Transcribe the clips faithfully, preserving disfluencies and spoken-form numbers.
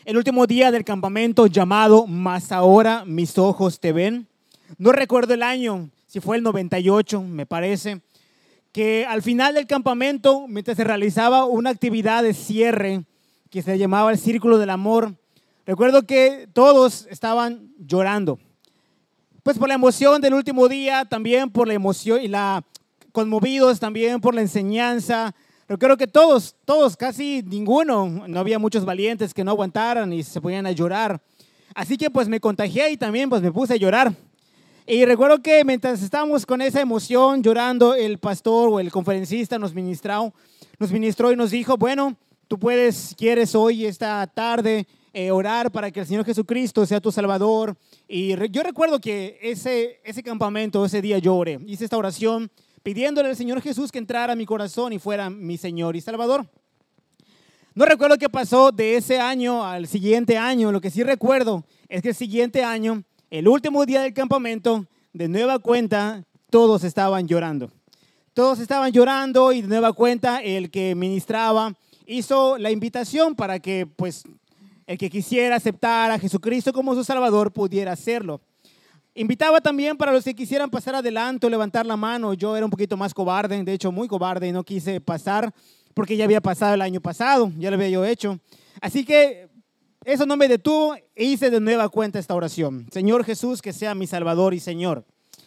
el último día del campamento llamado Mas ahora mis ojos te ven. No recuerdo el año, si fue el noventa y ocho, me parece, que al final del campamento, mientras se realizaba una actividad de cierre que se llamaba el Círculo del Amor, recuerdo que todos estaban llorando. Pues por la emoción del último día, también por la emoción y la conmovidos también por la enseñanza. Recuerdo que todos, todos, casi ninguno, no había muchos valientes que no aguantaran y se ponían a llorar. Así que pues me contagié y también pues me puse a llorar. Y recuerdo que mientras estábamos con esa emoción llorando, el pastor o el conferencista nos ministró, nos ministró y nos dijo, bueno, tú puedes, si quieres hoy, esta tarde, eh, orar para que el Señor Jesucristo sea tu Salvador. Y re, yo recuerdo que ese, ese campamento, ese día yo oré, hice esta oración pidiéndole al Señor Jesús que entrara a mi corazón y fuera mi Señor y Salvador. No recuerdo qué pasó de ese año al siguiente año. Lo que sí recuerdo es que el siguiente año, el último día del campamento, de nueva cuenta, todos estaban llorando. Todos estaban llorando y de nueva cuenta el que ministraba hizo la invitación para que pues, el que quisiera aceptar a Jesucristo como su Salvador pudiera hacerlo. Invitaba también para los que quisieran pasar adelante o levantar la mano. Yo era un poquito más cobarde, de hecho muy cobarde, y no quise pasar porque ya había pasado el año pasado, ya lo había yo hecho. Así que eso no me detuvo e hice de nueva cuenta esta oración. Señor Jesús, que sea mi Salvador y Señor.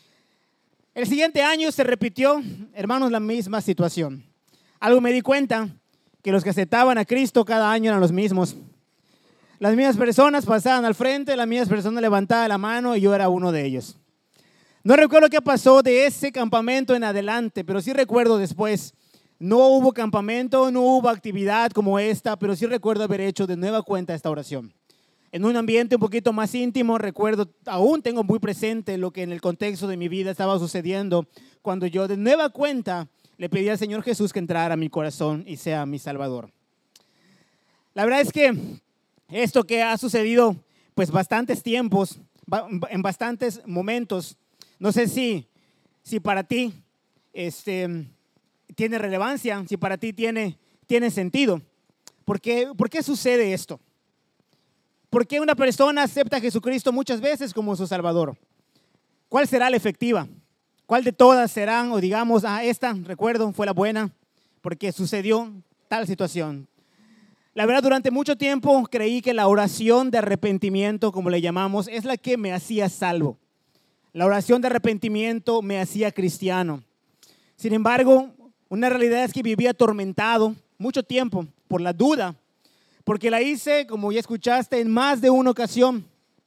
El siguiente año se repitió, hermanos, la misma situación. Algo me di cuenta, que los que aceptaban a Cristo cada año eran los mismos. Las mismas personas pasaban al frente, las mismas personas levantaban la mano y yo era uno de ellos. No recuerdo qué pasó de ese campamento en adelante, pero sí recuerdo después. No hubo campamento, no hubo actividad como esta, pero sí recuerdo haber hecho de nueva cuenta esta oración. En un ambiente un poquito más íntimo, recuerdo, aún tengo muy presente lo que en el contexto de mi vida estaba sucediendo cuando yo de nueva cuenta le pedí al Señor Jesús que entrara a mi corazón y sea mi Salvador. La verdad es que esto que ha sucedido, pues bastantes tiempos, en bastantes momentos, no sé si, si para ti este, tiene relevancia, si para ti tiene, tiene sentido. ¿Por qué, ¿Por qué sucede esto? ¿Por qué una persona acepta a Jesucristo muchas veces como su Salvador? ¿Cuál será la efectiva? ¿Cuál de todas serán, o digamos, ah, esta, recuerdo, fue la buena, porque sucedió tal situación? La verdad, durante mucho tiempo creí que la oración de arrepentimiento, como le llamamos, es la que me hacía salvo. La oración de arrepentimiento me hacía cristiano. Sin embargo, una realidad es que vivía atormentado mucho tiempo por la duda, porque la hice, como ya escuchaste, en más de una ocasión.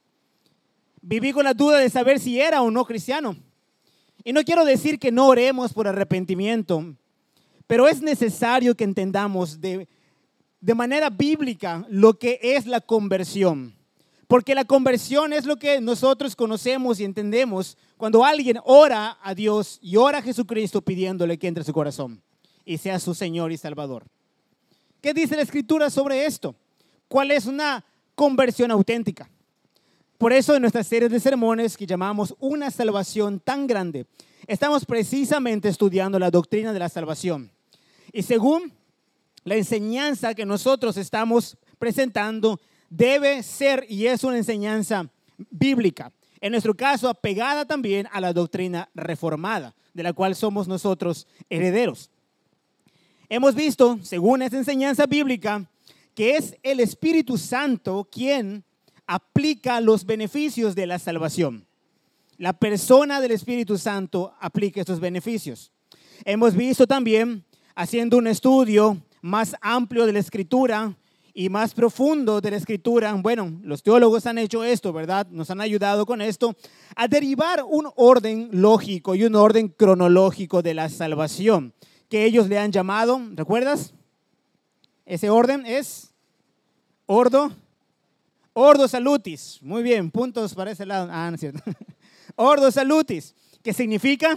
Viví con la duda de saber si era o no cristiano. Y no quiero decir que no oremos por arrepentimiento, pero es necesario que entendamos de de manera bíblica lo que es la conversión. Porque la conversión es lo que nosotros conocemos y entendemos cuando alguien ora a Dios y ora a Jesucristo pidiéndole que entre a su corazón y sea su Señor y Salvador. ¿Qué dice la Escritura sobre esto? ¿Cuál es una conversión auténtica? Por eso en nuestras series de sermones que llamamos Una Salvación Tan Grande, estamos precisamente estudiando la doctrina de la salvación. Y según la enseñanza que nosotros estamos presentando debe ser y es una enseñanza bíblica. En nuestro caso, apegada también a la doctrina reformada, de la cual somos nosotros herederos. Hemos visto, según esa enseñanza bíblica, que es el Espíritu Santo quien aplica los beneficios de la salvación. La persona del Espíritu Santo aplica estos beneficios. Hemos visto también, haciendo un estudio más amplio de la Escritura y más profundo de la Escritura, bueno, los teólogos han hecho esto, ¿verdad? Nos han ayudado con esto a derivar un orden lógico y un orden cronológico de la salvación, que ellos le han llamado, ¿recuerdas? Ese orden es Ordo, Ordo Salutis. Muy bien, puntos para ese lado. Ah, no es cierto. Ordo Salutis, que significa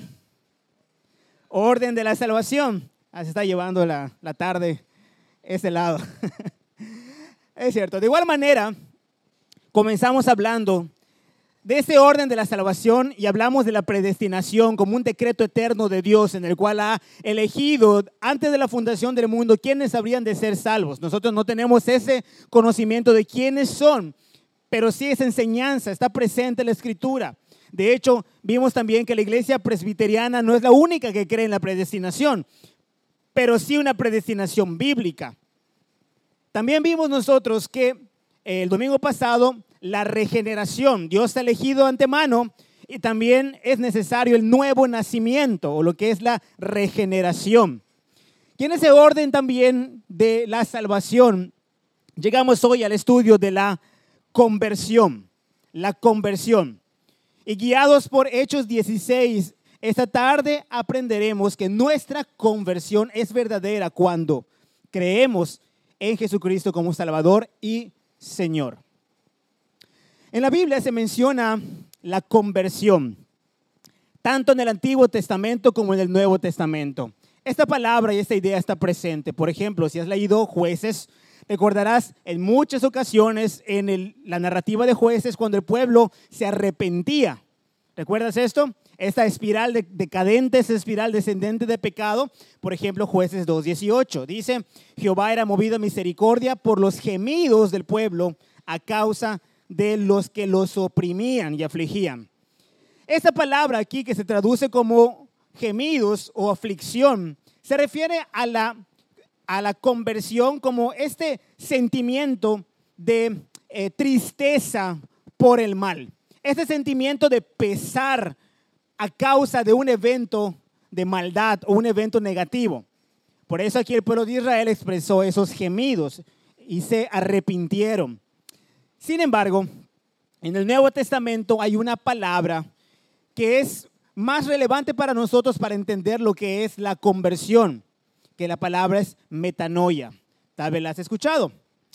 orden de la salvación. Ah, se está llevando la, la tarde ese lado. Es cierto. De igual manera, comenzamos hablando de ese orden de la salvación y hablamos de la predestinación como un decreto eterno de Dios en el cual ha elegido antes de la fundación del mundo quiénes habrían de ser salvos. Nosotros no tenemos ese conocimiento de quiénes son, pero sí esa enseñanza está presente en la Escritura. De hecho, vimos también que la iglesia presbiteriana no es la única que cree en la predestinación, pero sí una predestinación bíblica. También vimos nosotros que el domingo pasado la regeneración, Dios ha elegido antemano y también es necesario el nuevo nacimiento o lo que es la regeneración. Y en ese orden también de la salvación, llegamos hoy al estudio de la conversión, la conversión. Y guiados por Hechos dieciséis, esta tarde aprenderemos que nuestra conversión es verdadera cuando creemos en Jesucristo como Salvador y Señor. En la Biblia se menciona la conversión, tanto en el Antiguo Testamento como en el Nuevo Testamento. Esta palabra y esta idea está presente. Por ejemplo, si has leído Jueces, recordarás en muchas ocasiones en el, la narrativa de Jueces cuando el pueblo se arrepentía. ¿Recuerdas esto? Esta espiral de, decadente, esa espiral descendente de pecado. Por ejemplo, Jueces dos dieciocho dice: Jehová era movido a misericordia por los gemidos del pueblo a causa de los que los oprimían y afligían. Esta palabra aquí que se traduce como gemidos o aflicción se refiere a la, a la conversión como este sentimiento de eh, tristeza por el mal. Este sentimiento de pesar a causa de un evento de maldad o un evento negativo. Por eso aquí el pueblo de Israel expresó esos gemidos y se arrepintieron. Sin embargo, en el Nuevo Testamento hay una palabra que es más relevante para nosotros para entender lo que es la conversión, que la palabra es metanoia. Tal vez la has escuchado.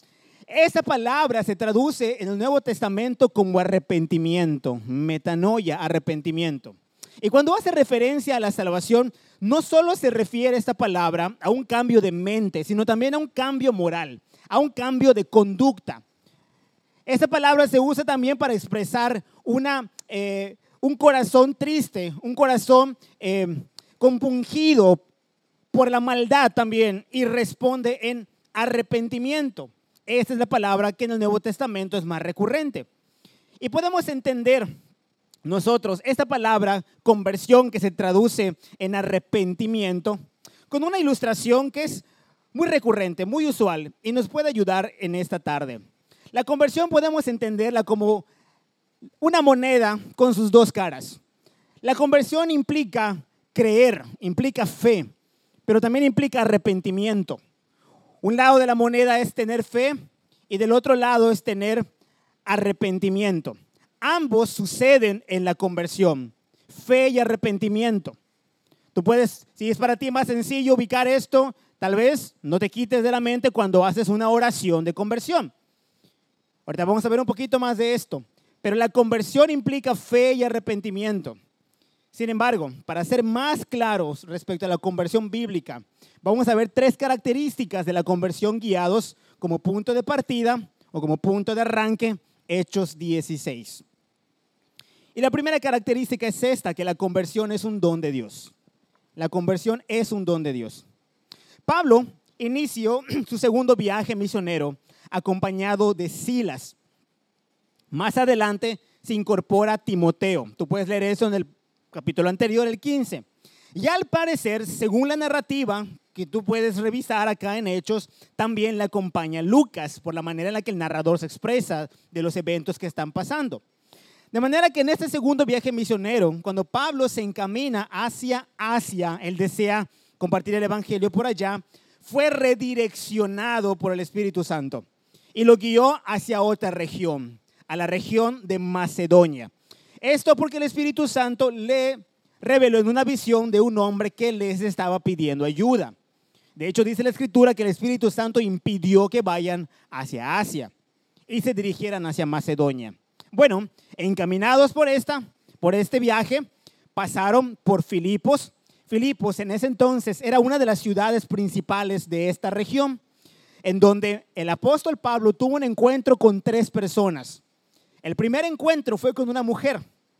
Esa palabra se traduce en el Nuevo Testamento como arrepentimiento, metanoia, arrepentimiento. Y cuando hace referencia a la salvación, no solo se refiere esta palabra a un cambio de mente, sino también a un cambio moral, a un cambio de conducta. Esta palabra se usa también para expresar una, eh, un corazón triste, un corazón eh, compungido por la maldad también y responde en arrepentimiento. Esta es la palabra que en el Nuevo Testamento es más recurrente. Y podemos entender nosotros esta palabra conversión que se traduce en arrepentimiento con una ilustración que es muy recurrente, muy usual y nos puede ayudar en esta tarde. La conversión podemos entenderla como una moneda con sus dos caras. La conversión implica creer, implica fe, pero también implica arrepentimiento. Un lado de la moneda es tener fe y del otro lado es tener arrepentimiento. Ambos suceden en la conversión, fe y arrepentimiento. Tú puedes, si es para ti más sencillo ubicar esto, tal vez no te quites de la mente cuando haces una oración de conversión. Ahorita vamos a ver un poquito más de esto, pero la conversión implica fe y arrepentimiento. Sin embargo, para ser más claros respecto a la conversión bíblica, vamos a ver tres características de la conversión guiados como punto de partida o como punto de arranque, Hechos dieciséis. Y la primera característica es esta, que la conversión es un don de Dios. La conversión es un don de Dios. Pablo inició su segundo viaje misionero acompañado de Silas. Más adelante se incorpora Timoteo. Tú puedes leer eso en el capítulo anterior, el quince. Y al parecer, según la narrativa que tú puedes revisar acá en Hechos, también le acompaña Lucas por la manera en la que el narrador se expresa de los eventos que están pasando. De manera que en este segundo viaje misionero, cuando Pablo se encamina hacia Asia, él desea compartir el evangelio por allá, fue redireccionado por el Espíritu Santo y lo guió hacia otra región, a la región de Macedonia. Esto porque el Espíritu Santo le reveló en una visión de un hombre que les estaba pidiendo ayuda. De hecho, dice la Escritura que el Espíritu Santo impidió que vayan hacia Asia y se dirigieran hacia Macedonia. Bueno, encaminados por, esta, por este viaje, pasaron por Filipos. Filipos en ese entonces era una de las ciudades principales de esta región, en donde el apóstol Pablo tuvo un encuentro con tres personas. El primer encuentro fue con una mujer,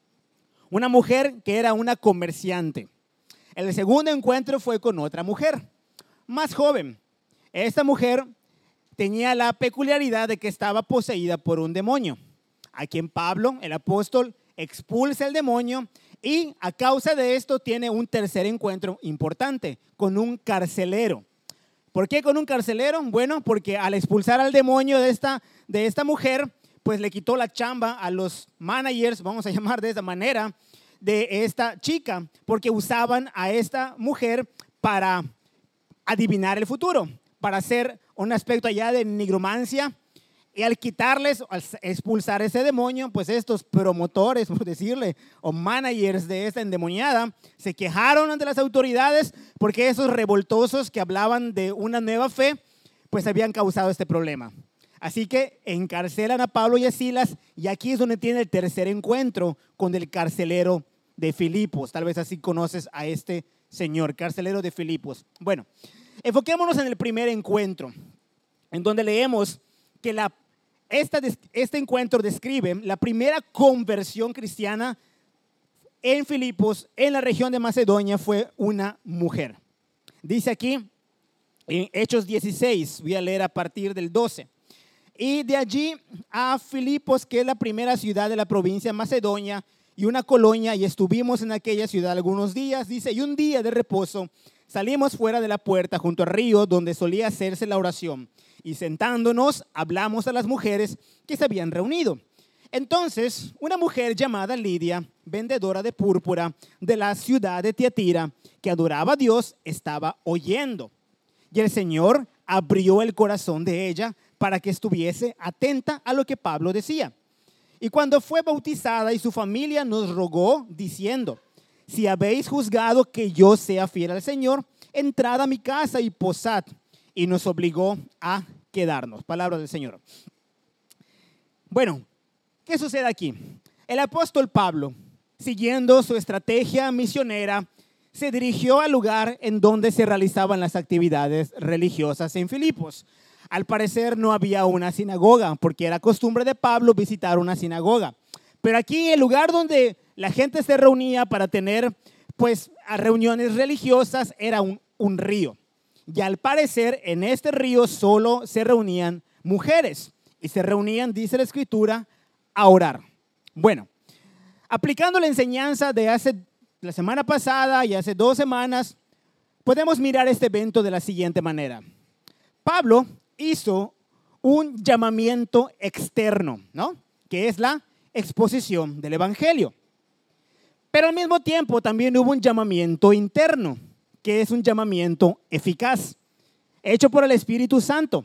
una mujer que era una comerciante. El segundo encuentro fue con otra mujer, más joven. Esta mujer tenía la peculiaridad de que estaba poseída por un demonio, a quien Pablo, el apóstol, expulsa el demonio y a causa de esto tiene un tercer encuentro importante con un carcelero. ¿Por qué con un carcelero? Bueno, porque al expulsar al demonio de esta, de esta mujer, pues le quitó la chamba a los managers, vamos a llamar de esa manera, de esta chica, porque usaban a esta mujer para adivinar el futuro, para hacer un aspecto allá de nigromancia. Y al quitarles, al expulsar ese demonio, pues estos promotores, por decirle, o managers de esta endemoniada, se quejaron ante las autoridades porque esos revoltosos que hablaban de una nueva fe, pues habían causado este problema. Así que encarcelan a Pablo y a Silas, y aquí es donde tiene el tercer encuentro con el carcelero de Filipos. Tal vez así conoces a este señor, carcelero de Filipos. Bueno, enfoquémonos en el primer encuentro, en donde leemos que la Esta, este encuentro describe la primera conversión cristiana en Filipos, en la región de Macedonia, fue una mujer. Dice aquí en Hechos dieciséis, voy a leer a partir del doce. Y de allí a Filipos, que es la primera ciudad de la provincia de Macedonia y una colonia, y estuvimos en aquella ciudad algunos días. Dice, y un día de reposo salimos fuera de la puerta junto al río donde solía hacerse la oración. Y sentándonos, hablamos a las mujeres que se habían reunido. Entonces, una mujer llamada Lidia, vendedora de púrpura de la ciudad de Tiatira, que adoraba a Dios, estaba oyendo. Y el Señor abrió el corazón de ella para que estuviese atenta a lo que Pablo decía. Y cuando fue bautizada y su familia nos rogó, diciendo, si habéis juzgado que yo sea fiel al Señor, entrad a mi casa y posad. Y nos obligó a quedarnos. Palabra del Señor. Bueno, ¿qué sucede aquí? El apóstol Pablo, siguiendo su estrategia misionera, se dirigió al lugar en donde se realizaban las actividades religiosas en Filipos. Al parecer no había una sinagoga, porque era costumbre de Pablo visitar una sinagoga. Pero aquí el lugar donde la gente se reunía para tener pues reuniones religiosas era un, un río. Y al parecer en este río solo se reunían mujeres y se reunían, dice la escritura, a orar. Bueno, aplicando la enseñanza de hace la semana pasada y hace dos semanas, podemos mirar este evento de la siguiente manera. Pablo hizo un llamamiento externo, ¿no? Que es la exposición del evangelio. Pero al mismo tiempo también hubo un llamamiento interno, que es un llamamiento eficaz, hecho por el Espíritu Santo.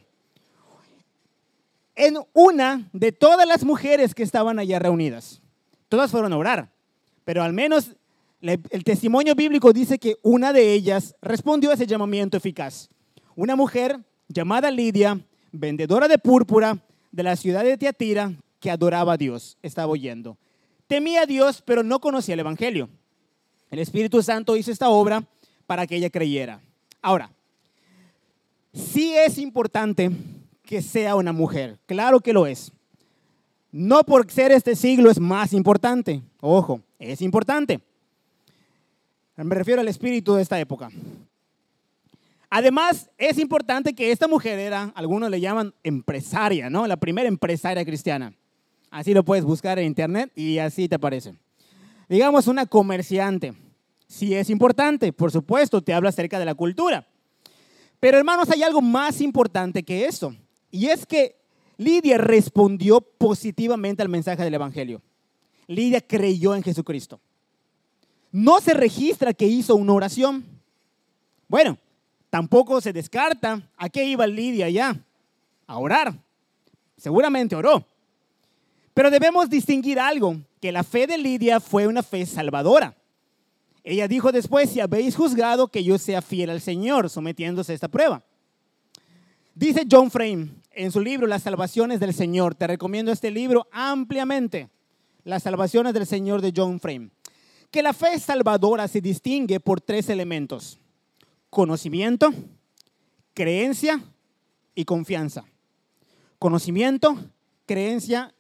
En una de todas las mujeres que estaban allá reunidas, todas fueron a orar, pero al menos el testimonio bíblico dice que una de ellas respondió a ese llamamiento eficaz. Una mujer llamada Lidia, vendedora de púrpura de la ciudad de Tiatira, que adoraba a Dios, estaba oyendo. Temía a Dios, pero no conocía el evangelio. El Espíritu Santo hizo esta obra para que ella creyera. Ahora, sí es importante que sea una mujer, claro que lo es. No por ser este siglo es más importante, ojo, es importante. Me refiero al espíritu de esta época. Además, es importante que esta mujer era, algunos le llaman empresaria, ¿no? La primera empresaria cristiana. Así lo puedes buscar en internet y así te aparece. Digamos una comerciante. Sí es importante, por supuesto, te habla acerca de la cultura. Pero hermanos, hay algo más importante que eso. Y es que Lidia respondió positivamente al mensaje del evangelio. Lidia creyó en Jesucristo. No se registra que hizo una oración. Bueno, tampoco se descarta a qué iba Lidia ya. A orar. Seguramente oró. Pero debemos distinguir algo, que la fe de Lidia fue una fe salvadora. Ella dijo después, si habéis juzgado que yo sea fiel al Señor, sometiéndose a esta prueba. Dice John Frame en su libro Las Salvaciones del Señor, te recomiendo este libro ampliamente, Las Salvaciones del Señor de John Frame, que la fe salvadora se distingue por tres elementos: conocimiento, creencia y confianza. Conocimiento, creencia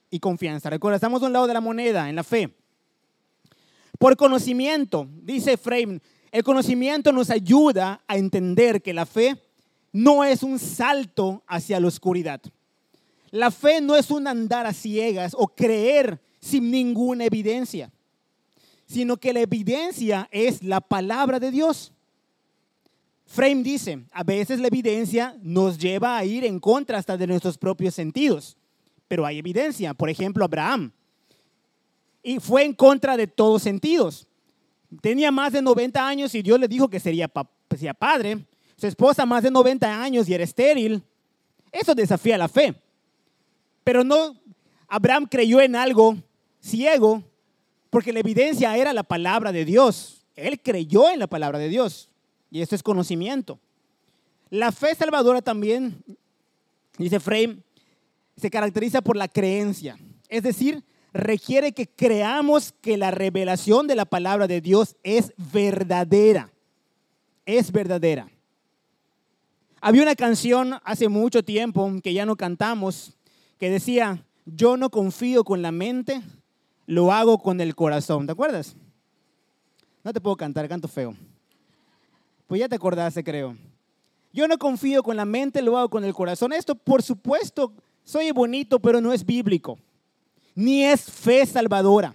y confianza. Recuerda, estamos de un lado de la moneda, en la fe. Por conocimiento, dice Frame, el conocimiento nos ayuda a entender que la fe no es un salto hacia la oscuridad. La fe no es un andar a ciegas o creer sin ninguna evidencia, sino que la evidencia es la palabra de Dios. Frame dice, a veces la evidencia nos lleva a ir en contra hasta de nuestros propios sentidos, pero hay evidencia. Por ejemplo, Abraham, y fue en contra de todos sentidos. Tenía más de noventa años y Dios le dijo que sería, pa- sería padre. Su esposa más de noventa años y era estéril. Eso desafía la fe. Pero no, Abraham creyó en algo ciego porque la evidencia era la palabra de Dios. Él creyó en la palabra de Dios y esto es conocimiento. La fe salvadora también, dice Frame, se caracteriza por la creencia. Es decir, requiere que creamos que la revelación de la palabra de Dios es verdadera. Es verdadera. Había una canción hace mucho tiempo que ya no cantamos que decía, yo no confío con la mente, lo hago con el corazón. ¿Te acuerdas? No te puedo cantar, canto feo. Pues ya te acordaste, creo. Yo no confío con la mente, lo hago con el corazón. Esto, por supuesto, soy bonito, pero no es bíblico. Ni es fe salvadora.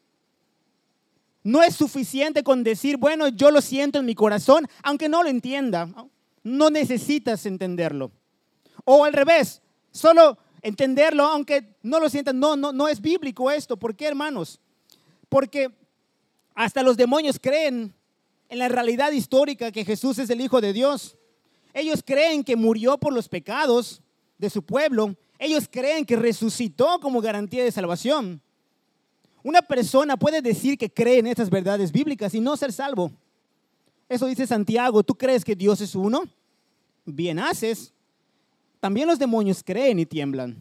No es suficiente con decir, bueno, yo lo siento en mi corazón, aunque no lo entienda. No necesitas entenderlo. O al revés, solo entenderlo, aunque no lo sientas. No, no, no es bíblico esto. ¿Por qué, hermanos? Porque hasta los demonios creen en la realidad histórica que Jesús es el Hijo de Dios. Ellos creen que murió por los pecados de su pueblo. Ellos creen que resucitó como garantía de salvación. Una persona puede decir que cree en estas verdades bíblicas y no ser salvo. Eso dice Santiago. ¿Tú crees que Dios es uno? Bien haces. También los demonios creen y tiemblan.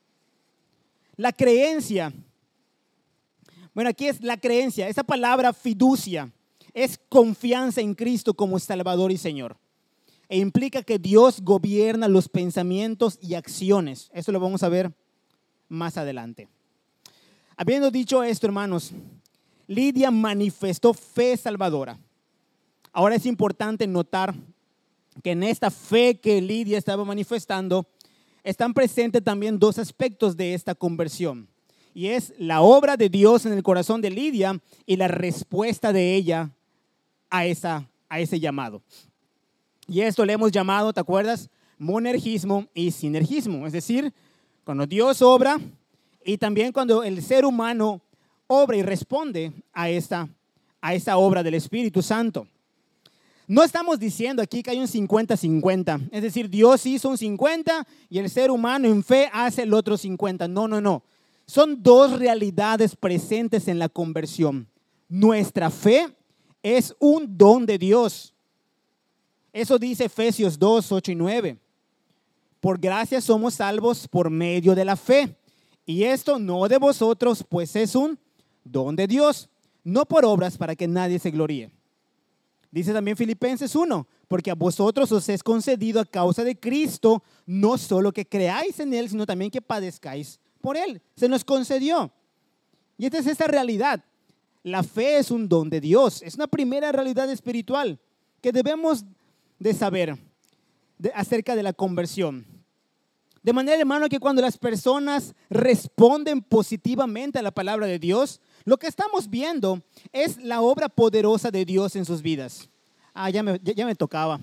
La creencia. Bueno, aquí es la creencia. Esa palabra fiducia es confianza en Cristo como Salvador y Señor. E implica que Dios gobierna los pensamientos y acciones. Eso lo vamos a ver más adelante. Habiendo dicho esto, hermanos, Lidia manifestó fe salvadora. Ahora es importante notar que en esta fe que Lidia estaba manifestando, están presentes también dos aspectos de esta conversión. Y es la obra de Dios en el corazón de Lidia y la respuesta de ella a, esa, a ese llamado. Y esto le hemos llamado, ¿te acuerdas? Monergismo y sinergismo. Es decir, cuando Dios obra y también cuando el ser humano obra y responde a esta, a esta obra del Espíritu Santo. No estamos diciendo aquí que hay un cincuenta cincuenta. Es decir, Dios hizo un cincuenta y el ser humano en fe hace el otro cincuenta. No, no, no. Son dos realidades presentes en la conversión. Nuestra fe es un don de Dios. Eso dice Efesios dos, ocho y nueve. Por gracia somos salvos por medio de la fe. Y esto no de vosotros, pues es un don de Dios, no por obras para que nadie se gloríe. Dice también Filipenses uno, porque a vosotros os es concedido a causa de Cristo, no solo que creáis en Él, sino también que padezcáis por Él. Se nos concedió. Y esta es esta realidad. La fe es un don de Dios. Es una primera realidad espiritual que debemos de saber de, acerca de la conversión. De manera, hermano, que cuando las personas responden positivamente a la palabra de Dios, lo que estamos viendo es la obra poderosa de Dios en sus vidas. Ah, ya me, ya, ya me tocaba.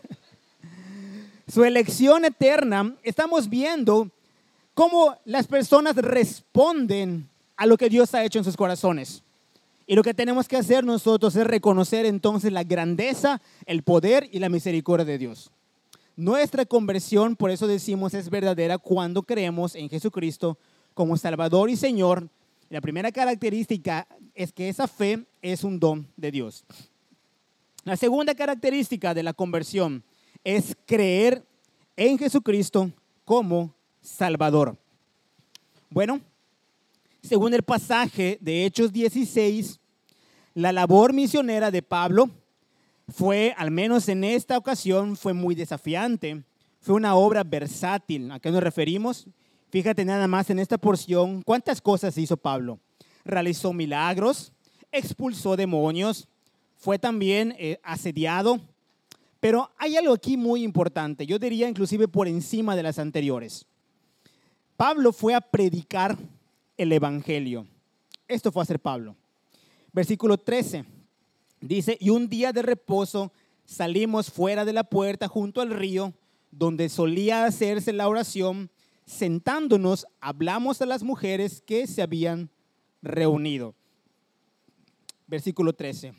Su elección eterna, estamos viendo cómo las personas responden a lo que Dios ha hecho en sus corazones. Y lo que tenemos que hacer nosotros es reconocer entonces la grandeza, el poder y la misericordia de Dios. Nuestra conversión, por eso decimos, es verdadera cuando creemos en Jesucristo como Salvador y Señor. La primera característica es que esa fe es un don de Dios. La segunda característica de la conversión es creer en Jesucristo como Salvador. Bueno, según el pasaje de Hechos dieciséis, la labor misionera de Pablo fue, al menos en esta ocasión, fue muy desafiante. Fue una obra versátil. ¿A qué nos referimos? Fíjate nada más en esta porción, ¿cuántas cosas hizo Pablo? Realizó milagros, expulsó demonios, fue también eh, asediado. Pero hay algo aquí muy importante, yo diría inclusive por encima de las anteriores. Pablo fue a predicar el evangelio. Esto fue a hacer Pablo. Versículo trece dice, y un día de reposo salimos fuera de la puerta junto al río, donde solía hacerse la oración. Sentándonos, hablamos a las mujeres que se habían reunido. Versículo trece.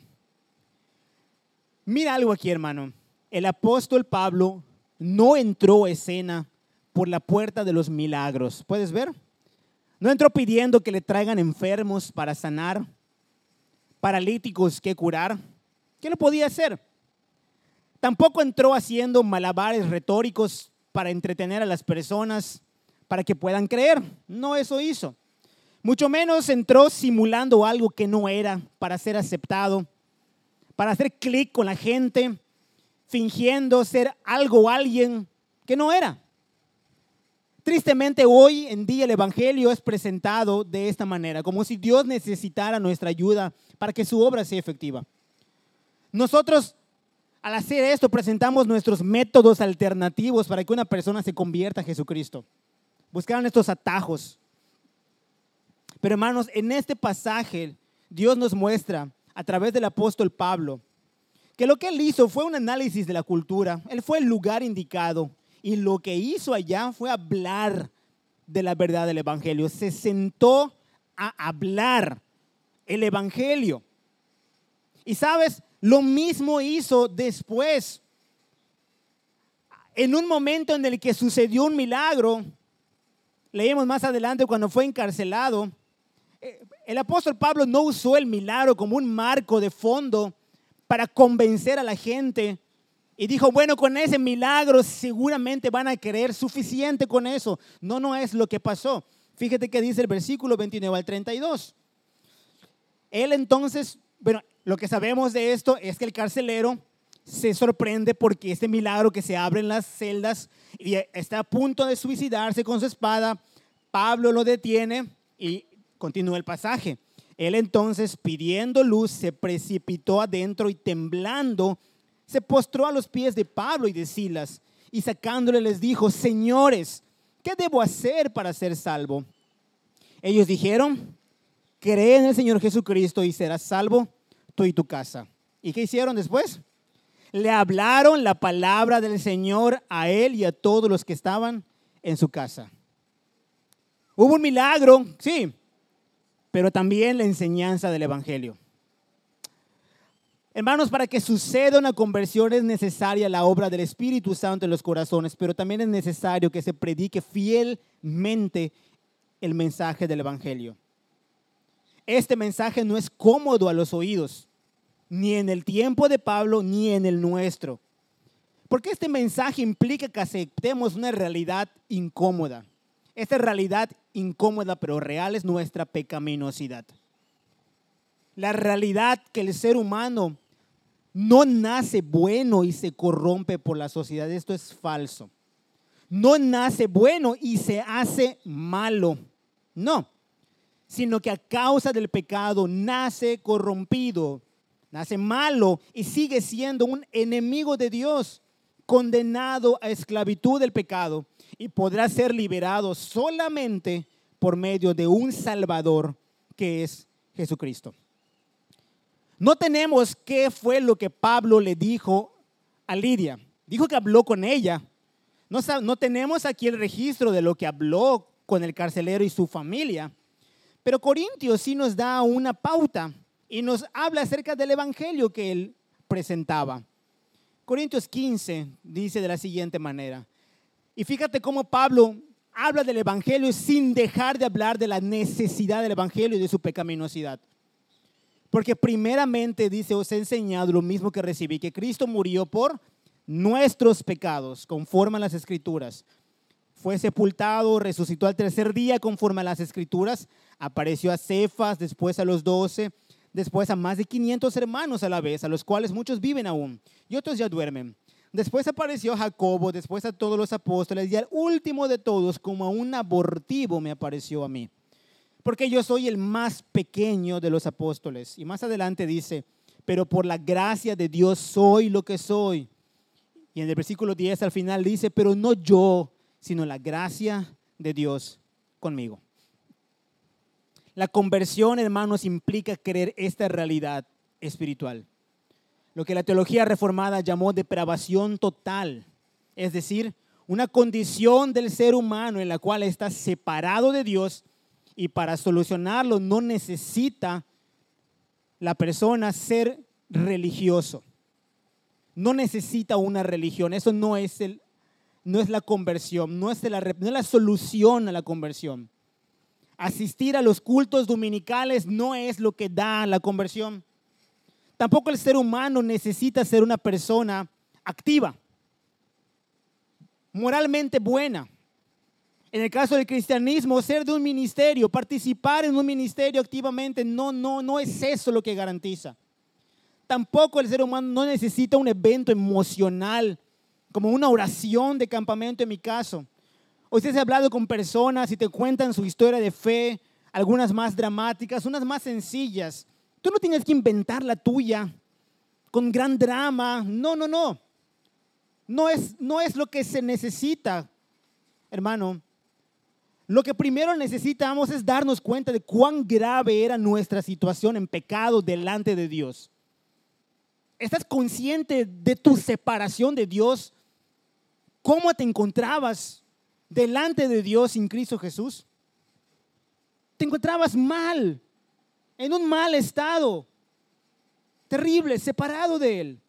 Mira algo aquí, hermano. El apóstol Pablo no entró a escena por la puerta de los milagros. ¿Puedes ver? No entró pidiendo que le traigan enfermos para sanar, paralíticos que curar. ¿Qué lo podía hacer? Tampoco entró haciendo malabares retóricos para entretener a las personas, para que puedan creer. No eso hizo. Mucho menos entró simulando algo que no era para ser aceptado, para hacer clic con la gente, fingiendo ser algo o alguien que no era. Tristemente hoy en día el evangelio es presentado de esta manera, como si Dios necesitara nuestra ayuda para que su obra sea efectiva. Nosotros al hacer esto presentamos nuestros métodos alternativos para que una persona se convierta a Jesucristo. Buscaron estos atajos. Pero hermanos, en este pasaje Dios nos muestra a través del apóstol Pablo que lo que él hizo fue un análisis de la cultura. Él fue el lugar indicado y lo que hizo allá fue hablar de la verdad del evangelio. Se sentó a hablar el evangelio. Y sabes, lo mismo hizo después. En un momento en el que sucedió un milagro, leemos más adelante cuando fue encarcelado, el apóstol Pablo no usó el milagro como un marco de fondo para convencer a la gente y dijo, bueno, con ese milagro seguramente van a querer, suficiente con eso. No, no es lo que pasó. Fíjate que dice el versículo veintinueve al treinta y dos. Él entonces, bueno, lo que sabemos de esto es que el carcelero se sorprende porque este milagro que se abre en las celdas y está a punto de suicidarse con su espada. Pablo lo detiene y continúa el pasaje. Él entonces, pidiendo luz, se precipitó adentro y temblando, se postró a los pies de Pablo y de Silas y sacándole les dijo, señores, ¿qué debo hacer para ser salvo? Ellos dijeron, cree en el Señor Jesucristo y serás salvo tú y tu casa. ¿Y qué hicieron después? Le hablaron la palabra del Señor a él y a todos los que estaban en su casa. Hubo un milagro, sí, pero también la enseñanza del evangelio. Hermanos, para que suceda una conversión es necesaria la obra del Espíritu Santo en los corazones, pero también es necesario que se predique fielmente el mensaje del evangelio. Este mensaje no es cómodo a los oídos, ni en el tiempo de Pablo, ni en el nuestro. Porque este mensaje implica que aceptemos una realidad incómoda. Esta realidad incómoda pero real es nuestra pecaminosidad. La realidad que el ser humano no nace bueno y se corrompe por la sociedad. Esto es falso. No nace bueno y se hace malo. No, sino que a causa del pecado nace corrompido, nace malo y sigue siendo un enemigo de Dios, condenado a esclavitud del pecado y podrá ser liberado solamente por medio de un Salvador que es Jesucristo. No tenemos qué fue lo que Pablo le dijo a Lidia. Dijo que habló con ella. No, no tenemos aquí el registro de lo que habló con el carcelero y su familia. Pero Corintios sí nos da una pauta y nos habla acerca del evangelio que él presentaba. Corintios quince dice de la siguiente manera. Y fíjate cómo Pablo habla del evangelio sin dejar de hablar de la necesidad del evangelio y de su pecaminosidad. Porque primeramente dice, os he enseñado lo mismo que recibí, que Cristo murió por nuestros pecados, conforme a las Escrituras. Fue sepultado, resucitó al tercer día, conforme a las Escrituras. Apareció a Cefas, después a los doce, después a más de quinientos hermanos a la vez, a los cuales muchos viven aún y otros ya duermen. Después apareció a Jacobo, después a todos los apóstoles y al último de todos, como a un abortivo, me apareció a mí. Porque yo soy el más pequeño de los apóstoles. Y más adelante dice, pero por la gracia de Dios soy lo que soy. Y en el versículo diez al final dice, pero no yo, sino la gracia de Dios conmigo. La conversión, hermanos, implica creer esta realidad espiritual. Lo que la teología reformada llamó depravación total. Es decir, una condición del ser humano en la cual está separado de Dios y para solucionarlo no necesita la persona ser religioso. No necesita una religión. Eso no es, el, no es la conversión, no es la, no es la solución a la conversión. Asistir a los cultos dominicales no es lo que da la conversión. Tampoco el ser humano necesita ser una persona activa, moralmente buena. En el caso del cristianismo, ser de un ministerio, participar en un ministerio activamente, no, no, no es eso lo que garantiza. Tampoco el ser humano no necesita un evento emocional, como una oración de campamento en mi caso. Usted se ha hablado con personas y te cuentan su historia de fe, algunas más dramáticas, unas más sencillas. Tú no tienes que inventar la tuya con gran drama. No, no, no. No es, no es lo que se necesita, hermano. Lo que primero necesitamos es darnos cuenta de cuán grave era nuestra situación en pecado delante de Dios. ¿Estás consciente de tu separación de Dios? ¿Cómo te encontrabas delante de Dios sin Cristo Jesús? Te encontrabas mal, en un mal estado, terrible, separado de Él.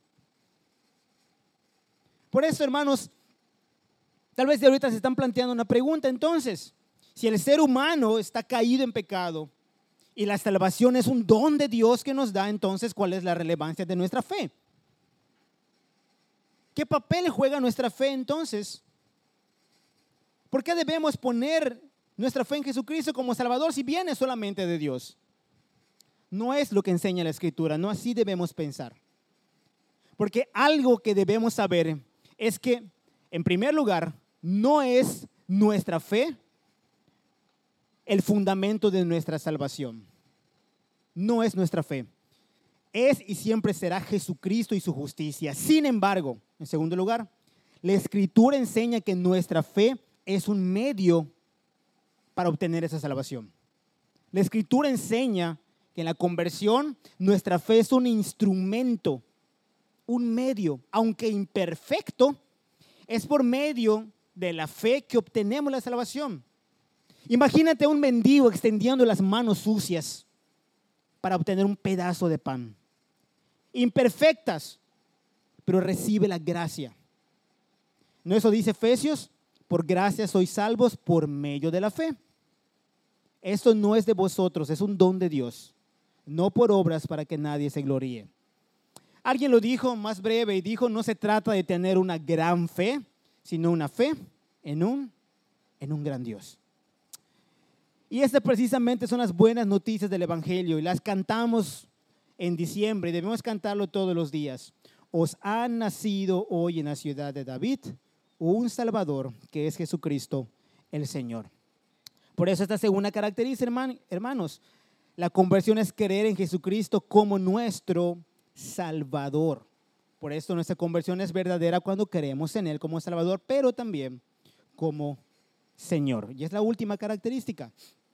Por eso, hermanos, tal vez de ahorita se están planteando una pregunta. Entonces, si el ser humano está caído en pecado y la salvación es un don de Dios que nos da, entonces, ¿cuál es la relevancia de nuestra fe? ¿Qué papel juega nuestra fe entonces? ¿Por qué debemos poner nuestra fe en Jesucristo como Salvador si viene solamente de Dios? No es lo que enseña la Escritura, no así debemos pensar. Porque algo que debemos saber es que, en primer lugar, no es nuestra fe el fundamento de nuestra salvación. No es nuestra fe. Es y siempre será Jesucristo y su justicia. Sin embargo, en segundo lugar, la Escritura enseña que nuestra fe es un medio para obtener esa salvación. La Escritura enseña que en la conversión nuestra fe es un instrumento, un medio, aunque imperfecto, es por medio de la fe que obtenemos la salvación. Imagínate a un mendigo extendiendo las manos sucias para obtener un pedazo de pan. Imperfectas, pero recibe la gracia. ¿No eso dice Efesios? Por gracia sois salvos por medio de la fe. Esto no es de vosotros, es un don de Dios, no por obras para que nadie se gloríe. Alguien lo dijo más breve y dijo, no se trata de tener una gran fe, sino una fe en un, en un gran Dios. Y estas precisamente son las buenas noticias del Evangelio y las cantamos en diciembre y debemos cantarlo todos los días. Os ha nacido hoy en la ciudad de David un Salvador que es Jesucristo el Señor. Por eso esta segunda característica, hermanos, la conversión es creer en Jesucristo como nuestro Salvador. Por eso nuestra conversión es verdadera cuando creemos en Él como Salvador, pero también como Señor. Y es la última característica,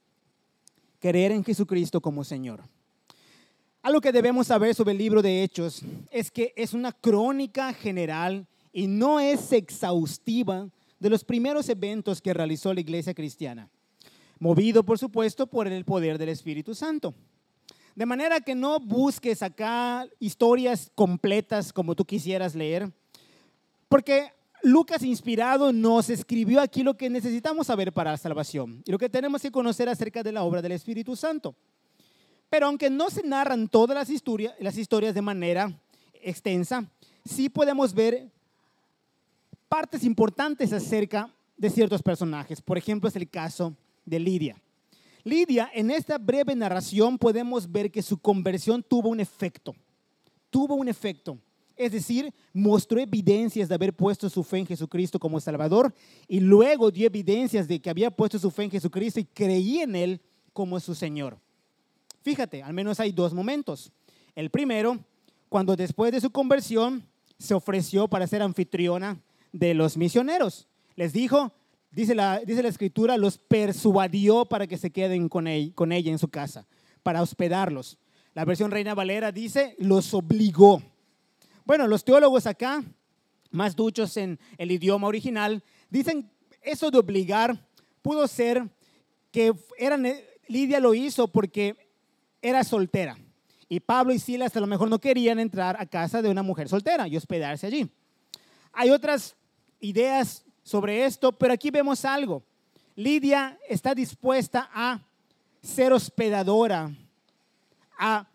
creer en Jesucristo como Señor. Algo que debemos saber sobre el libro de Hechos es que es una crónica general y no es exhaustiva de los primeros eventos que realizó la iglesia cristiana, movido por supuesto por el poder del Espíritu Santo. De manera que no busques acá historias completas como tú quisieras leer, porque Lucas inspirado nos escribió aquí lo que necesitamos saber para la salvación y lo que tenemos que conocer acerca de la obra del Espíritu Santo. Pero aunque no se narran todas las historias, las historias de manera extensa, sí podemos ver partes importantes acerca de ciertos personajes. Por ejemplo, es el caso de Lidia. Lidia, en esta breve narración podemos ver que su conversión tuvo un efecto, tuvo un efecto Es decir, mostró evidencias de haber puesto su fe en Jesucristo como Salvador y luego dio evidencias de que había puesto su fe en Jesucristo y creía en Él como su Señor. Fíjate, al menos hay dos momentos. El primero, cuando después de su conversión se ofreció para ser anfitriona de los misioneros. Les dijo, dice la, dice la Escritura, los persuadió para que se queden con, él, con ella en su casa, para hospedarlos. La versión Reina Valera dice, los obligó. Bueno, los teólogos acá, más duchos en el idioma original, dicen eso de obligar pudo ser que eran, Lidia lo hizo porque era soltera y Pablo y Silas a lo mejor no querían entrar a casa de una mujer soltera y hospedarse allí. Hay otras ideas sobre esto, pero aquí vemos algo. Lidia está dispuesta a ser hospedadora, a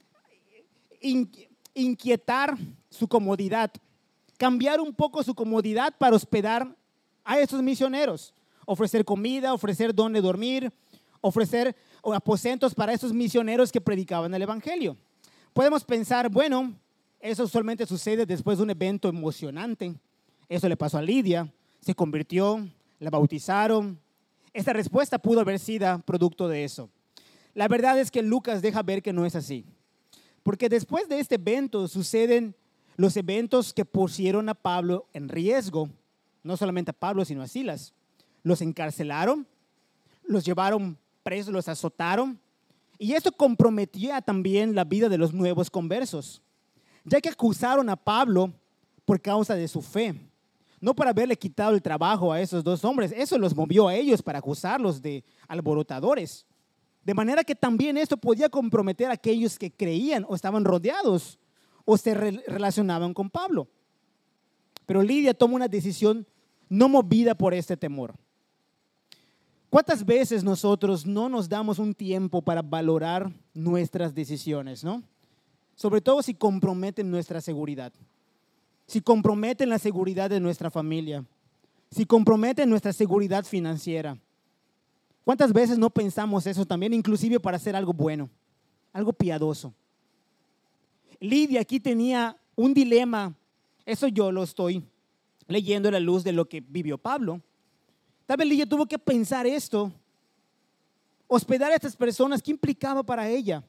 inquietar su comodidad, cambiar un poco su comodidad para hospedar a esos misioneros, ofrecer comida, ofrecer dónde dormir, ofrecer aposentos para esos misioneros que predicaban el evangelio. Podemos pensar, bueno, eso usualmente sucede después de un evento emocionante. Eso le pasó a Lidia, se convirtió, la bautizaron. Esta respuesta pudo haber sido producto de eso. La verdad es que Lucas deja ver que no es así. Porque después de este evento suceden los eventos que pusieron a Pablo en riesgo. No solamente a Pablo, sino a Silas. Los encarcelaron, los llevaron presos, los azotaron. Y esto comprometía también la vida de los nuevos conversos, ya que acusaron a Pablo por causa de su fe. No por haberle quitado el trabajo a esos dos hombres. Eso los movió a ellos para acusarlos de alborotadores. De manera que también esto podía comprometer a aquellos que creían o estaban rodeados o se re- relacionaban con Pablo. Pero Lidia toma una decisión no movida por este temor. ¿Cuántas veces nosotros no nos damos un tiempo para valorar nuestras decisiones, ¿no? Sobre todo si comprometen nuestra seguridad, si comprometen la seguridad de nuestra familia, si comprometen nuestra seguridad financiera. ¿Cuántas veces no pensamos eso también, inclusive para hacer algo bueno, algo piadoso? Lidia aquí tenía un dilema, eso yo lo estoy leyendo a la luz de lo que vivió Pablo. Tal vez Lidia tuvo que pensar esto, hospedar a estas personas, ¿qué implicaba para ella?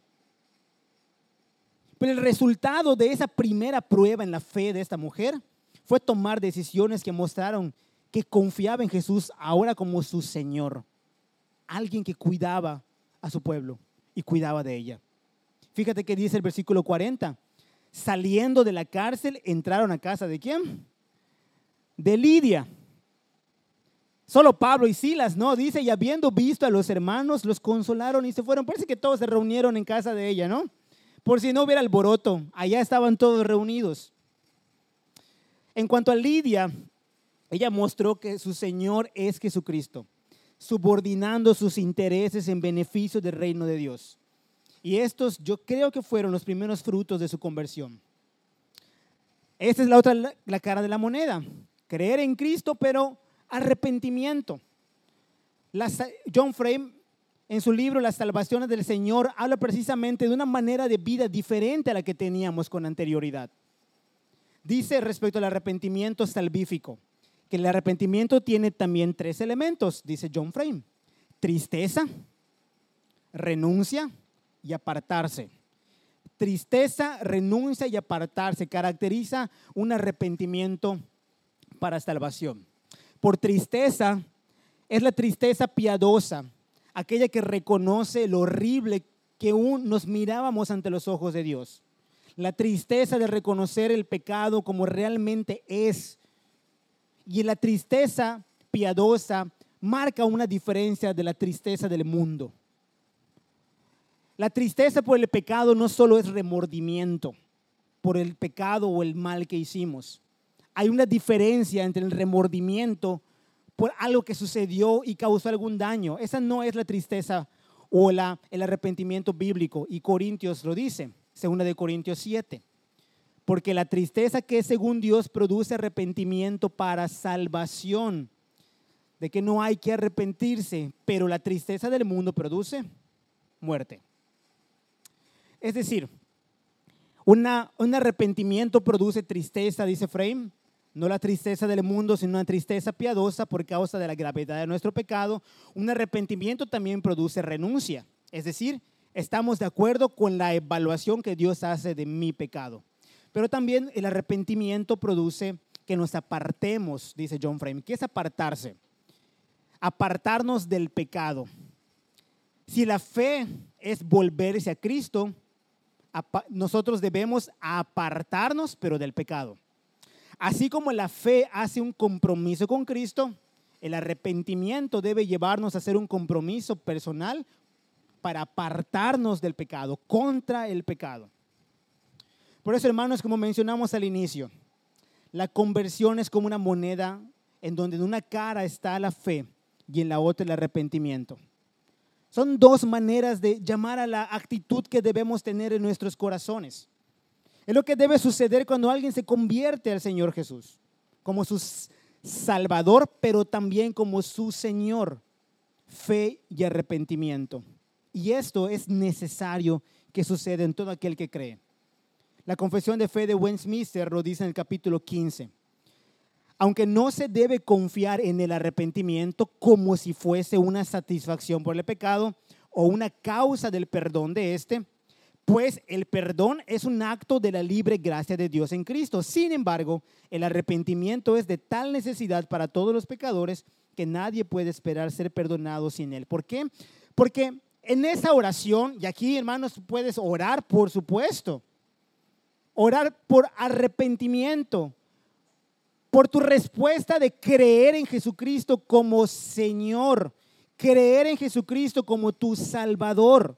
Pero el resultado de esa primera prueba en la fe de esta mujer fue tomar decisiones que mostraron que confiaba en Jesús ahora como su Señor. Alguien que cuidaba a su pueblo y cuidaba de ella. Fíjate que dice el versículo cuarenta. Saliendo de la cárcel, entraron a casa ¿de quién? De Lidia. Solo Pablo y Silas, no, dice, y habiendo visto a los hermanos, los consolaron y se fueron. Parece que todos se reunieron en casa de ella, ¿no? Por si no hubiera alboroto, allá estaban todos reunidos. En cuanto a Lidia, ella mostró que su Señor es Jesucristo, subordinando sus intereses en beneficio del reino de Dios. Y estos yo creo que fueron los primeros frutos de su conversión. Esta es la otra, la cara de la moneda. Creer en Cristo, pero arrepentimiento. La, John Frame, en su libro Las Salvaciones del Señor, habla precisamente de una manera de vida diferente a la que teníamos con anterioridad. Dice respecto al arrepentimiento salvífico, que el arrepentimiento tiene también tres elementos, dice John Frame: tristeza, renuncia y apartarse. Tristeza, renuncia y apartarse caracteriza un arrepentimiento para salvación. Por tristeza es la tristeza piadosa, aquella que reconoce lo horrible que aún nos mirábamos ante los ojos de Dios. La tristeza de reconocer el pecado como realmente es. Y la tristeza piadosa marca una diferencia de la tristeza del mundo. La tristeza por el pecado no solo es remordimiento por el pecado o el mal que hicimos. Hay una diferencia entre el remordimiento por algo que sucedió y causó algún daño. Esa no es la tristeza o la, el arrepentimiento bíblico. Y Corintios lo dice, segunda de Corintios siete. Porque la tristeza que es según Dios produce arrepentimiento para salvación, de que no hay que arrepentirse, pero la tristeza del mundo produce muerte. Es decir, Una, un arrepentimiento produce tristeza, dice Frame. No la tristeza del mundo, sino una tristeza piadosa por causa de la gravedad de nuestro pecado. Un arrepentimiento también produce renuncia. Es decir, estamos de acuerdo con la evaluación que Dios hace de mi pecado. Pero también el arrepentimiento produce que nos apartemos, dice John Frame. ¿Qué es apartarse? Apartarnos del pecado. Si la fe es volverse a Cristo, nosotros debemos apartarnos, pero del pecado. Así como la fe hace un compromiso con Cristo, el arrepentimiento debe llevarnos a hacer un compromiso personal para apartarnos del pecado, contra el pecado. Por eso, hermanos, como mencionamos al inicio, la conversión es como una moneda en donde en una cara está la fe y en la otra el arrepentimiento. Son dos maneras de llamar a la actitud que debemos tener en nuestros corazones. Es lo que debe suceder cuando alguien se convierte al Señor Jesús, como su Salvador, pero también como su Señor. Fe y arrepentimiento. Y esto es necesario que suceda en todo aquel que cree. La Confesión de Fe de Westminster lo dice en el capítulo quince. Aunque no se debe confiar en el arrepentimiento como si fuese una satisfacción por el pecado o una causa del perdón de este, pues el perdón es un acto de la libre gracia de Dios en Cristo. Sin embargo, el arrepentimiento es de tal necesidad para todos los pecadores que nadie puede esperar ser perdonado sin él. ¿Por qué? Porque en esa oración, y aquí, hermanos, puedes orar, por supuesto, orar por arrepentimiento, por tu respuesta de creer en Jesucristo como Señor, creer en Jesucristo como tu Salvador.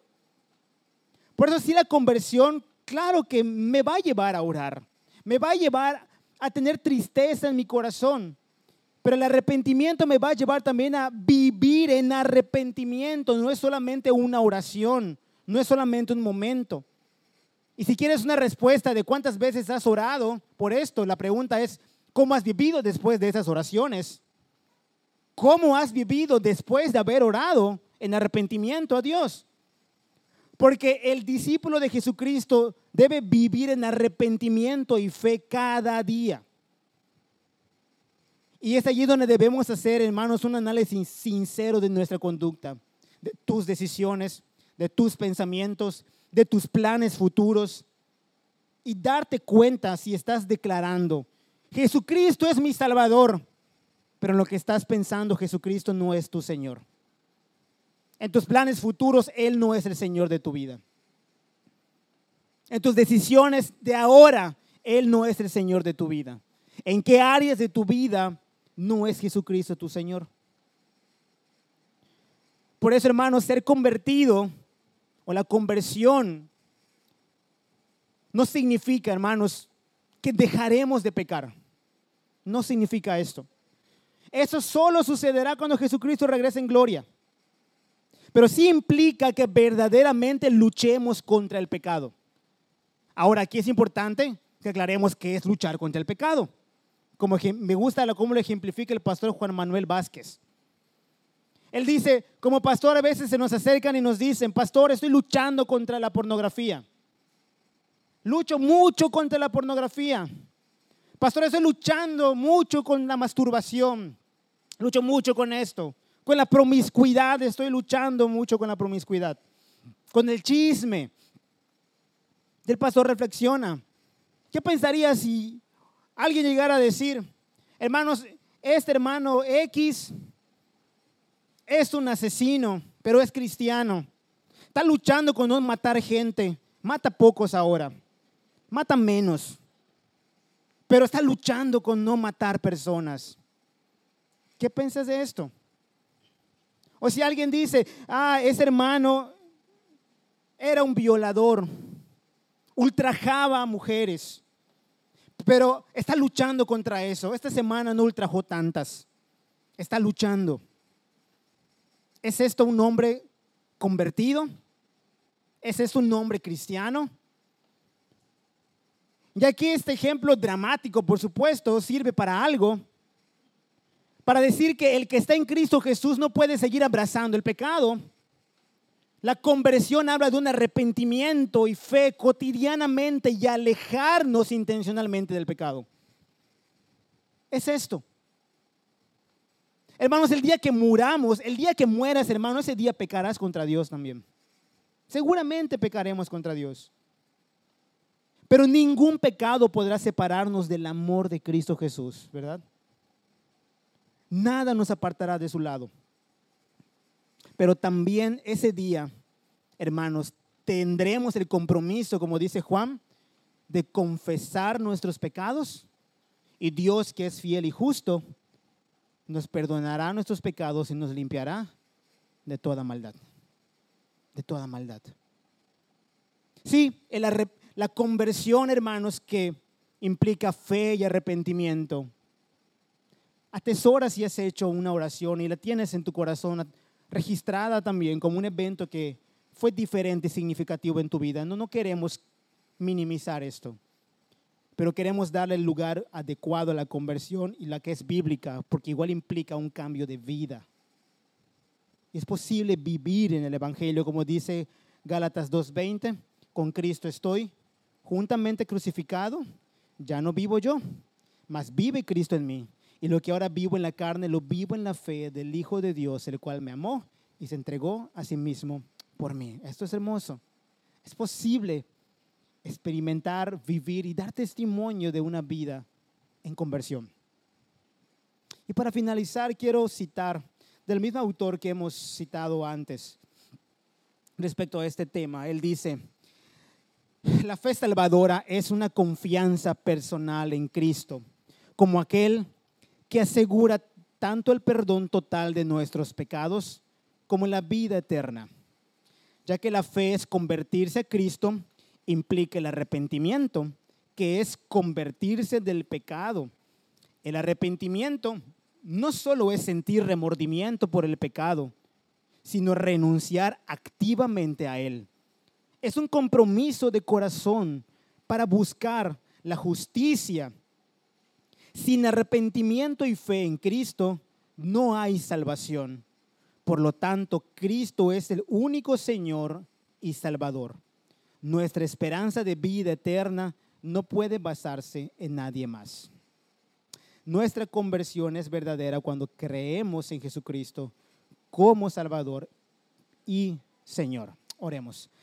Por eso sí, la conversión, claro que me va a llevar a orar, me va a llevar a tener tristeza en mi corazón, pero el arrepentimiento me va a llevar también a vivir en arrepentimiento. No es solamente una oración, no es solamente un momento. Y si quieres una respuesta de cuántas veces has orado por esto, la pregunta es, ¿cómo has vivido después de esas oraciones? ¿Cómo has vivido después de haber orado en arrepentimiento a Dios? Porque el discípulo de Jesucristo debe vivir en arrepentimiento y fe cada día. Y es allí donde debemos hacer, hermanos, un análisis sincero de nuestra conducta, de tus decisiones, de tus pensamientos, de tus planes futuros, y darte cuenta si estás declarando: Jesucristo es mi Salvador, pero en lo que estás pensando, Jesucristo no es tu Señor. En tus planes futuros, Él no es el Señor de tu vida. En tus decisiones de ahora, Él no es el Señor de tu vida. ¿En qué áreas de tu vida no es Jesucristo tu Señor? Por eso, hermanos, ser convertido o la conversión no significa, hermanos, que dejaremos de pecar. No significa esto. Eso solo sucederá cuando Jesucristo regrese en gloria. Pero sí implica que verdaderamente luchemos contra el pecado. Ahora, aquí es importante que aclaremos qué es luchar contra el pecado. Como me gusta cómo lo ejemplifica el pastor Juan Manuel Vázquez. Él dice, como pastor a veces se nos acercan y nos dicen: pastor, estoy luchando contra la pornografía. Lucho mucho contra la pornografía. Pastor, estoy luchando mucho con la masturbación. Lucho mucho con esto. Con la promiscuidad, estoy luchando mucho con la promiscuidad. Con el chisme. El pastor reflexiona. ¿Qué pensaría si alguien llegara a decir: hermanos, este hermano X es un asesino, pero es cristiano? Está luchando con no matar gente. Mata pocos ahora. Mata menos. Pero está luchando con no matar personas. ¿Qué piensas de esto? O si alguien dice: ah, ese hermano era un violador, ultrajaba a mujeres, pero está luchando contra eso. Esta semana no ultrajó tantas. Está luchando. ¿Es esto un hombre convertido? ¿Es esto un hombre cristiano? Y aquí este ejemplo dramático, por supuesto, sirve para algo. Para decir que el que está en Cristo Jesús no puede seguir abrazando el pecado. La conversión habla de un arrepentimiento y fe cotidianamente y alejarnos intencionalmente del pecado. Es esto. Hermanos, el día que muramos, el día que mueras, hermano, ese día pecarás contra Dios también. Seguramente pecaremos contra Dios. Pero ningún pecado podrá separarnos del amor de Cristo Jesús, ¿verdad? Nada nos apartará de su lado. Pero también ese día, hermanos, tendremos el compromiso, como dice Juan, de confesar nuestros pecados. Y Dios, que es fiel y justo, nos perdonará nuestros pecados y nos limpiará de toda maldad. De toda maldad. Sí, el arrep- la conversión, hermanos, que implica fe y arrepentimiento. Atesora si has hecho una oración y la tienes en tu corazón registrada también como un evento que fue diferente y significativo en tu vida. No, no queremos minimizar esto, pero queremos darle el lugar adecuado a la conversión y la que es bíblica, porque igual implica un cambio de vida. Y es posible vivir en el Evangelio, como dice Gálatas dos veinte, con Cristo estoy juntamente crucificado, ya no vivo yo, mas vive Cristo en mí. Y lo que ahora vivo en la carne, lo vivo en la fe del Hijo de Dios, el cual me amó y se entregó a sí mismo por mí. Esto es hermoso. Es posible experimentar, vivir y dar testimonio de una vida en conversión. Y para finalizar, quiero citar del mismo autor que hemos citado antes respecto a este tema. Él dice: la fe salvadora es una confianza personal en Cristo, como aquel que asegura tanto el perdón total de nuestros pecados como la vida eterna, ya que la fe es convertirse a Cristo, implica el arrepentimiento, que es convertirse del pecado. El arrepentimiento no solo es sentir remordimiento por el pecado, sino renunciar activamente a él. Es un compromiso de corazón para buscar la justicia. Sin arrepentimiento y fe en Cristo no hay salvación. Por lo tanto, Cristo es el único Señor y Salvador. Nuestra esperanza de vida eterna no puede basarse en nadie más. Nuestra conversión es verdadera cuando creemos en Jesucristo como Salvador y Señor. Oremos.